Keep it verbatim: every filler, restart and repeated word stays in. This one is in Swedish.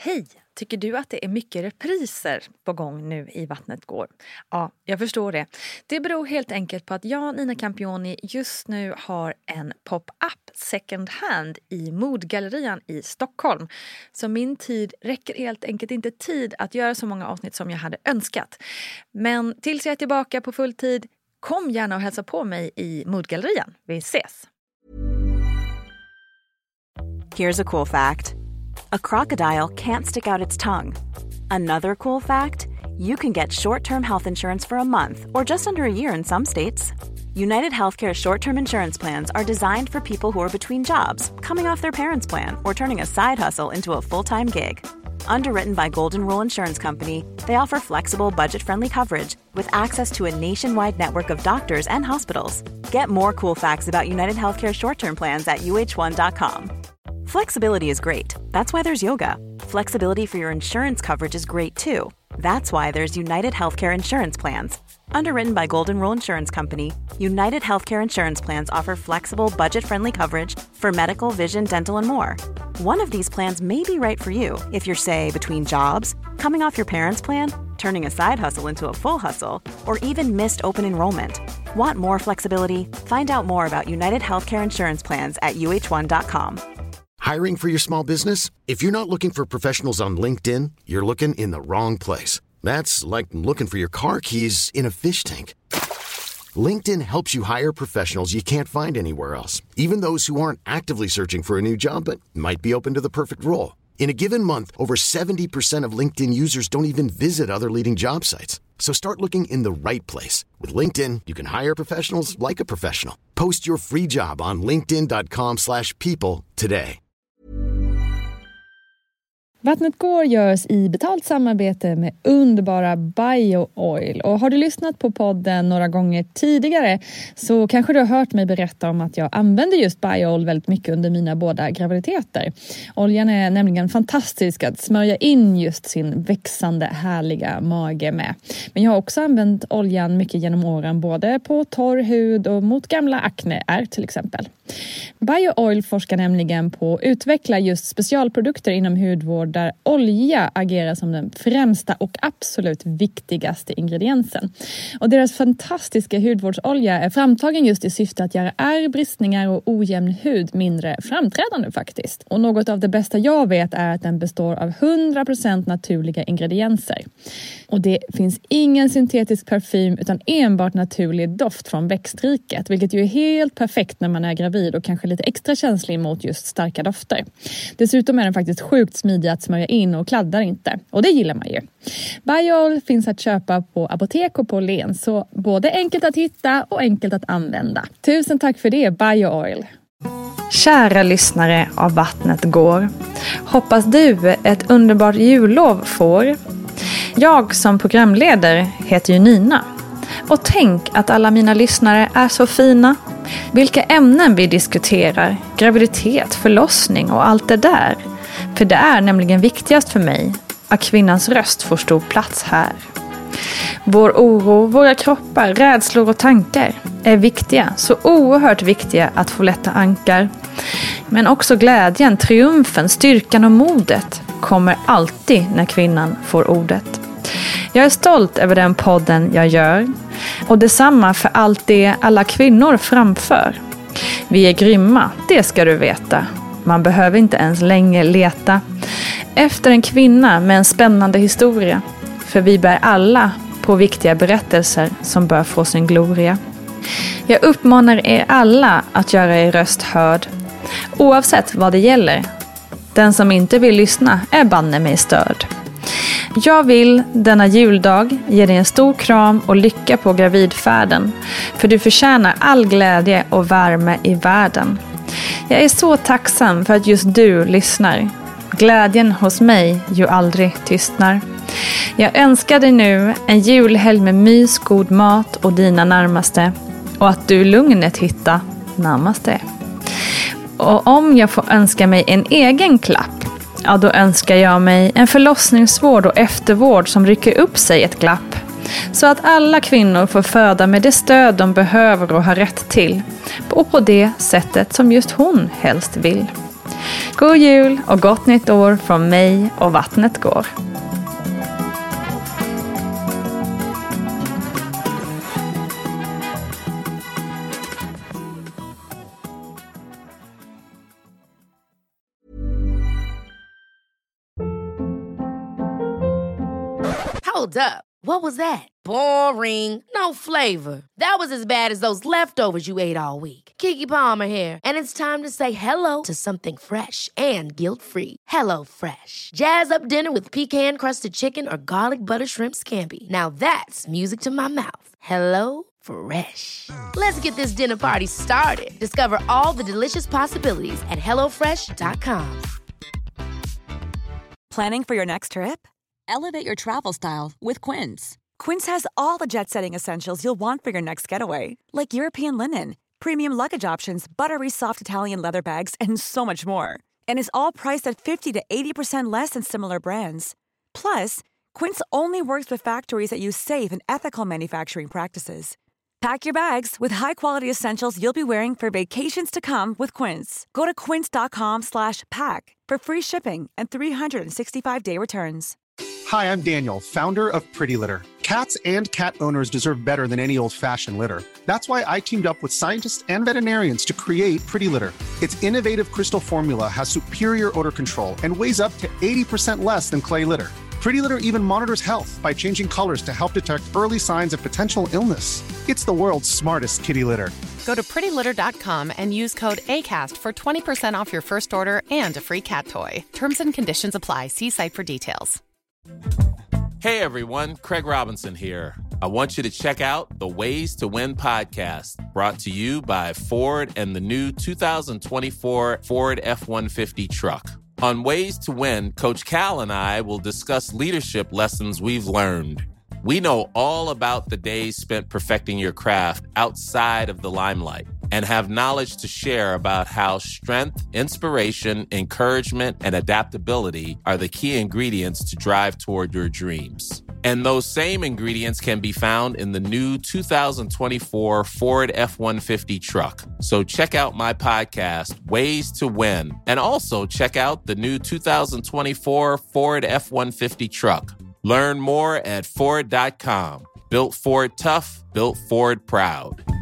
Hej! Tycker du att det är mycket repriser på gång nu i Vattnet går? Ja, jag förstår det. Det beror helt enkelt på att jag, Nina Campioni, just nu har en pop-up second hand i Modgallerian i Stockholm. Så min tid räcker helt enkelt inte tid att göra så många avsnitt som jag hade önskat. Men tills jag är tillbaka på full tid, kom gärna och hälsa på mig i Modgallerian. Vi ses! Here's a cool fact. A crocodile can't stick out its tongue. Another cool fact, you can get short-term health insurance for a month or just under a year in some states. United Healthcare short-term insurance plans are designed for people who are between jobs, coming off their parents' plan, or turning a side hustle into a full-time gig. Underwritten by Golden Rule Insurance Company, they offer flexible, budget-friendly coverage with access to a nationwide network of doctors and hospitals. Get more cool facts about United Healthcare short-term plans at U H one dot com. Flexibility is great. That's why there's yoga. Flexibility for your insurance coverage is great too. That's why there's United Healthcare Insurance Plans. Underwritten by Golden Rule Insurance Company, United Healthcare Insurance Plans offer flexible, budget-friendly coverage for medical, vision, dental, and more. One of these plans may be right for you if you're, say, between jobs, coming off your parents' plan, turning a side hustle into a full hustle, or even missed open enrollment. Want more flexibility? Find out more about United Healthcare Insurance Plans at U H one dot com. Hiring for your small business? If you're not looking for professionals on LinkedIn, you're looking in the wrong place. That's like looking for your car keys in a fish tank. LinkedIn helps you hire professionals you can't find anywhere else, even those who aren't actively searching for a new job but might be open to the perfect role. In a given month, over seventy percent of LinkedIn users don't even visit other leading job sites. So start looking in the right place. With LinkedIn, you can hire professionals like a professional. Post your free job on linkedin dot com slash people today. Vattnet går görs i betalt samarbete med underbara BioOil. Och har du lyssnat på podden några gånger tidigare så kanske du har hört mig berätta om att jag använder just BioOil väldigt mycket under mina båda graviditeter. Oljan är nämligen fantastisk att smörja in just sin växande härliga mage med. Men jag har också använt oljan mycket genom åren både på torr hud och mot gamla akneär till exempel. BioOil forskar nämligen på att utveckla just specialprodukter inom hudvård där olja agerar som den främsta och absolut viktigaste ingrediensen. Och deras fantastiska hudvårdsolja är framtagen just i syfte att göra ärr, bristningar och ojämn hud mindre framträdande faktiskt. Och något av det bästa jag vet är att den består av hundra procent naturliga ingredienser. Och det finns ingen syntetisk parfym utan enbart naturlig doft från växtriket, vilket ju är helt perfekt när man är gravid och kanske lite extra känslig mot just starka dofter. Dessutom är den faktiskt sjukt smidig att smörja in och kladdar inte. Och det gillar man ju. BioOil finns att köpa på apotek och på Len, så både enkelt att hitta och enkelt att använda. Tusen tack för det, BioOil. Kära lyssnare av Vattnet går. Hoppas du ett underbart jullov får. Jag som programledare heter ju Nina. Och tänk att alla mina lyssnare är så fina. Vilka ämnen vi diskuterar, graviditet, förlossning och allt det där. För det är nämligen viktigast för mig att kvinnans röst får stor plats här. Vår oro, våra kroppar, rädslor och tankar är viktiga, så oerhört viktiga att få lätta ankar. Men också glädjen, triumfen, styrkan och modet kommer alltid när kvinnan får ordet. Jag är stolt över den podden jag gör och detsamma för allt det alla kvinnor framför. Vi är grymma, det ska du veta. Man behöver inte ens länge leta efter en kvinna med en spännande historia. För vi bär alla på viktiga berättelser som bör få sin gloria. Jag uppmanar er alla att göra er röst hörd, oavsett vad det gäller. Den som inte vill lyssna är banne mig störd. Jag vill denna juldag ge dig en stor kram och lycka på gravidfärden. För du förtjänar all glädje och värme i världen. Jag är så tacksam för att just du lyssnar. Glädjen hos mig ju aldrig tystnar. Jag önskar dig nu en julhelg med mys, god mat och dina närmaste. Och att du lugnet hittar närmaste. Och om jag får önska mig en egen klapp, ja då önskar jag mig en förlossningsvård och eftervård som rycker upp sig ett glapp. Så att alla kvinnor får föda med det stöd de behöver och har rätt till. Och på det sättet som just hon helst vill. God jul och gott nytt år från mig och Vattnet går. Hold up. What was that? Boring. No flavor. That was as bad as those leftovers you ate all week. Keke Palmer here, and it's time to say hello to something fresh and guilt-free. Hello Fresh. Jazz up dinner with pecan-crusted chicken or garlic butter shrimp scampi. Now that's music to my mouth. Hello Fresh. Let's get this dinner party started. Discover all the delicious possibilities at hello fresh dot com. Planning for your next trip? Elevate your travel style with Quince. Quince has all the jet-setting essentials you'll want for your next getaway, like European linen, premium luggage options, buttery soft Italian leather bags, and so much more. And is all priced at fifty to eighty percent less than similar brands. Plus, Quince only works with factories that use safe and ethical manufacturing practices. Pack your bags with high-quality essentials you'll be wearing for vacations to come with Quince. Go to quince.com slash pack for free shipping and three sixty-five day returns. Hi, I'm Daniel, founder of Pretty Litter. Cats and cat owners deserve better than any old-fashioned litter. That's why I teamed up with scientists and veterinarians to create Pretty Litter. Its innovative crystal formula has superior odor control and weighs up to eighty percent less than clay litter. Pretty Litter even monitors health by changing colors to help detect early signs of potential illness. It's the world's smartest kitty litter. Go to pretty litter dot com and use code ACAST for twenty percent off your first order and a free cat toy. Terms and conditions apply. See site for details. Hey everyone, Craig Robinson here. I want you to check out the Ways to Win podcast, brought to you by Ford and the new two thousand twenty-four Ford F one fifty truck. On Ways to Win, Coach Cal and I will discuss leadership lessons we've learned. We know all about the days spent perfecting your craft outside of the limelight and have knowledge to share about how strength, inspiration, encouragement, and adaptability are the key ingredients to drive toward your dreams. And those same ingredients can be found in the new two thousand twenty-four Ford F one fifty truck. So check out my podcast, Ways to Win, and also check out the new two thousand twenty-four Ford F one fifty truck. Learn more at Ford dot com. Built Ford tough, built Ford proud.